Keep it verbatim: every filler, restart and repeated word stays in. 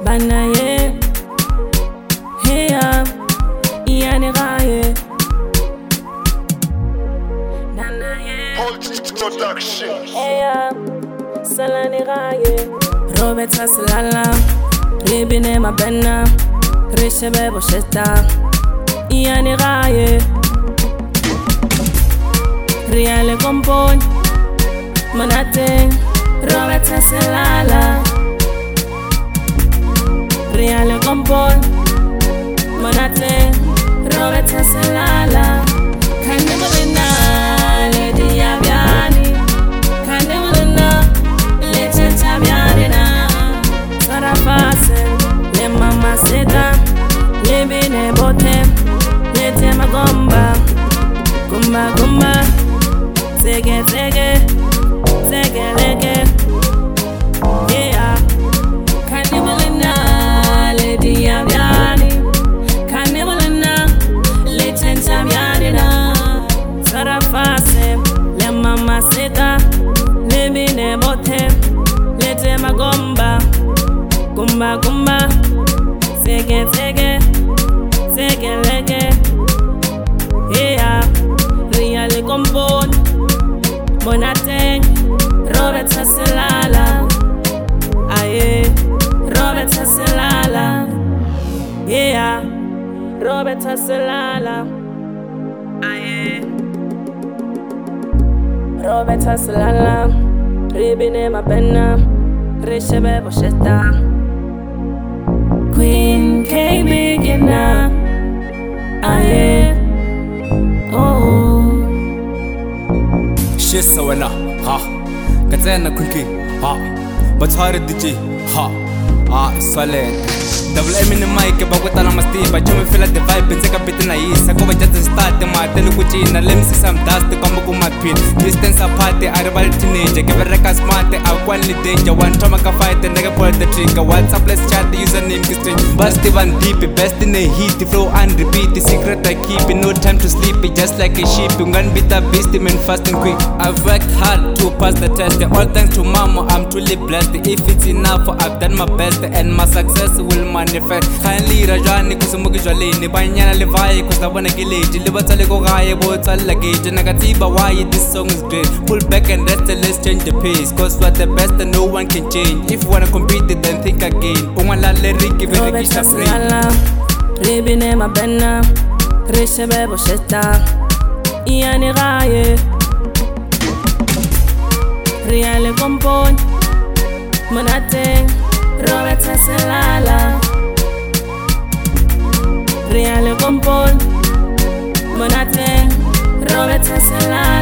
Banaye, heya, iyane gaye. Nanaye, Production. heya, salane gaye. Robert Hasilala, Ribine Mabena, Rishebe Bosheta, iyane gaye. Riale Compon, Monate, Robert Hasilala. Riale Compon, Monate, Robert Hasilala. Kande mulina, Lady Yabiani. Kande mulina, Lady Tabiani na. Sarafase, le mama seta, le bine bote, le tema gomba, gomba gomba, sege sege, sege lege, yeah. Kande mulina, Lady Yabiani. Kande mulina, Lady Tabiani na. Sarafase, le mama seta, le bine bote, le tema gomba, gomba gomba, sege sege, sege lege, yeah. Riale Compon, Monate, Robert Hasilala, aye, Robert Hasilala, yeah, Robert Hasilala, aye, Robert Hasilala, Ribine Mabena, Rishebe Bosheta, Queen K Bigina, aye, oh. Shisa wena, ha. Katena kunki, ha. Batari D J, ha. Ah, solid. Double M in the mic, but with a masti, but you feel like the vibe, and take a bit in a east. I go just to start the mat, tell you what you let me see some dust to come to my pin. Distance apart, the arrival teenager, give a record smart, I want the danger, one time I can fight, the nigga pull the trigger. WhatsApp, let's chat, the username is strange. Busty one deep, best in the heat, the flow and repeat, the secret I keep, no time to sleep, just like a sheep. You can beat the beast, man, fast and quick. I've worked hard to pass the test, all thanks to mama, I'm truly blessed. If it's enough, I've done my best, and my success will manifest. Kindly Rajani Kusumuki Jolini, Banyana Levi, Kustavana Gilage, Libatalico Gaya, Bota Luggage, Nagatiba, why this song is great. Pull back and rest and let's change the pace. Cause we're the best and no one can change. If you wanna compete, then think again. Umala Lerry, give it a Robert Hasilala, Ribine Mabena, Rishebe Bosheta, iyane gaye. Riale Compon, Monate, Robert Hasilala. Riale Compon, Monate, Robert Hasilala.